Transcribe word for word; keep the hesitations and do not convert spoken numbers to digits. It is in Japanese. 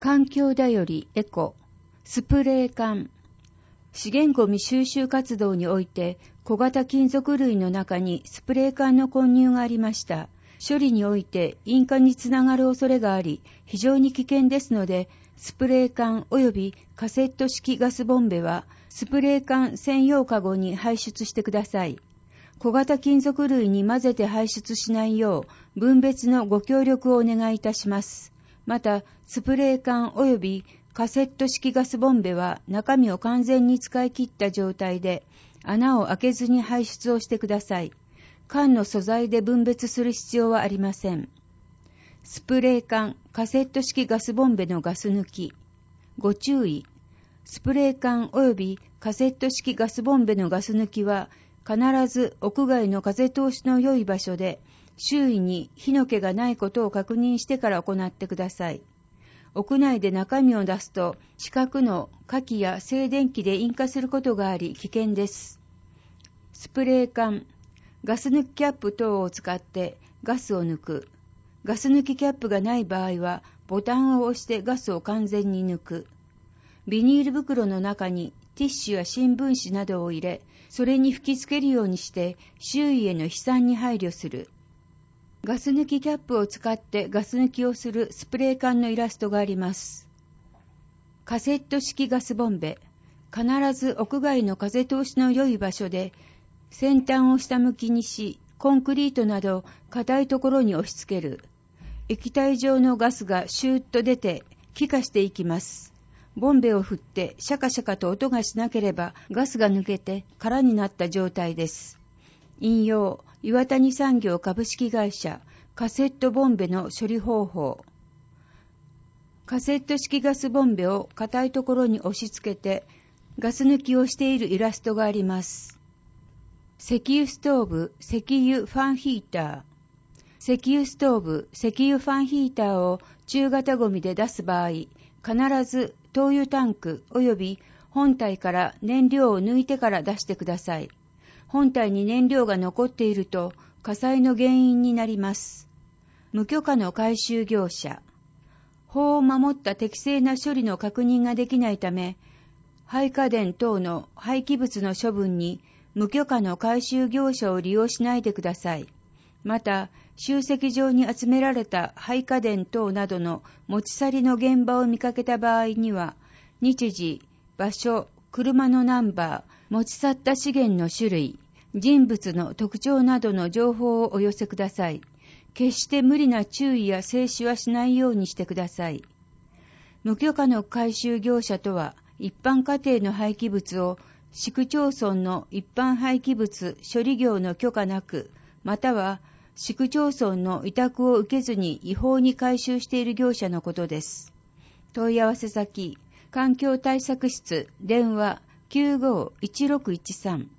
環境だよりエコ、スプレー缶。資源ゴミ収集活動において、小型金属類の中にスプレー缶の混入がありました。処理において引火につながる恐れがあり、非常に危険ですので、スプレー缶及びカセット式ガスボンベは、スプレー缶専用カゴに排出してください。小型金属類に混ぜて排出しないよう、分別のご協力をお願いいたします。また、スプレー缶及びカセット式ガスボンベは中身を完全に使い切った状態で穴を開けずに排出をしてください。缶の素材で分別する必要はありません。スプレー缶、カセット式ガスボンベのガス抜き。ご注意。スプレー缶及びカセット式ガスボンベのガス抜きは必ず屋外の風通しの良い場所で周囲に火の気がないことを確認してから行ってください。屋内で中身を出すと近くの火器や静電気で引火することがあり危険です。スプレー缶、ガス抜きキャップ等を使ってガスを抜く。ガス抜きキャップがない場合はボタンを押してガスを完全に抜く。ビニール袋の中にティッシュや新聞紙などを入れ、それに吹きつけるようにして周囲への飛散に配慮する。ガス抜きキャップを使ってガス抜きをするスプレー缶のイラストがあります。カセット式ガスボンベ。必ず屋外の風通しの良い場所で先端を下向きにし、コンクリートなど硬いところに押し付ける。液体状のガスがシューッと出て気化していきます。ボンベを振ってシャカシャカと音がしなければガスが抜けて空になった状態です。引用、岩谷産業株式会社カセットボンベの処理方法。カセット式ガスボンベを硬いところに押し付けてガス抜きをしているイラストがあります。石油ストーブ、石油ファンヒーター。石油ストーブ、石油ファンヒーターを中型ゴミで出す場合、必ず灯油タンク及び本体から燃料を抜いてから出してください。本体に燃料が残っていると火災の原因になります。無許可の回収業者。法を守った適正な処理の確認ができないため、廃家電等の廃棄物の処分に無許可の回収業者を利用しないでください。また、集積場に集められた廃家電等などの持ち去りの現場を見かけた場合には、日時、場所、車のナンバー、持ち去った資源の種類、人物の特徴などの情報をお寄せください。決して無理な注意や制止はしないようにしてください。無許可の回収業者とは、一般家庭の廃棄物を市区町村の一般廃棄物処理業の許可なく、または市区町村の委託を受けずに違法に回収している業者のことです。問い合わせ先、環境対策室、電話 きゅうごいちろくいちさん